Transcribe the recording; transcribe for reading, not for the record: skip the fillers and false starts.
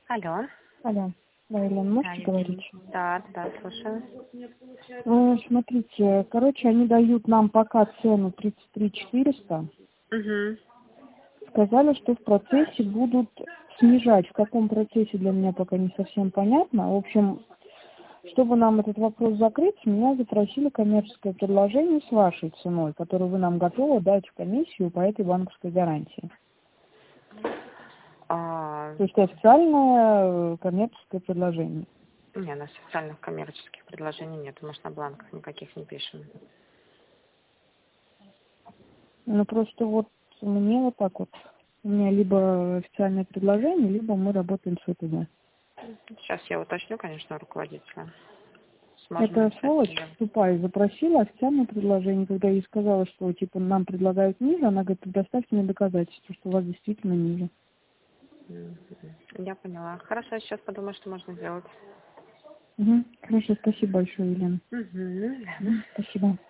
Алло. Алло. Да, Елена, Да, можете Евгений. говорить? Да, слушаю. Смотрите, короче, они дают нам пока цену 33 400. Угу. Сказали, что в процессе будут снижать. В каком процессе, для меня пока не совсем понятно. В общем, чтобы нам этот вопрос закрыть, меня запросили коммерческое предложение с вашей ценой, которую вы нам готовы дать в комиссию по этой банковской гарантии. То есть официальное коммерческое предложение. Не, у нас официальных коммерческих предложений нет. Мы ж на бланках никаких не пишем. Ну просто вот мне вот так вот. У меня либо официальное предложение, либо мы работаем с ВТБ. Сейчас я уточню, конечно, у руководителя. Сможем Эта написать сволочь себе. тупая запросила официальное предложение, когда я ей сказала, что типа нам предлагают ниже, она говорит, предоставьте мне доказательства, что у вас действительно ниже. Мгм. Я поняла. Хорошо, сейчас подумаю, что можно сделать. Хорошо, спасибо большое, Елена. Угу. Спасибо.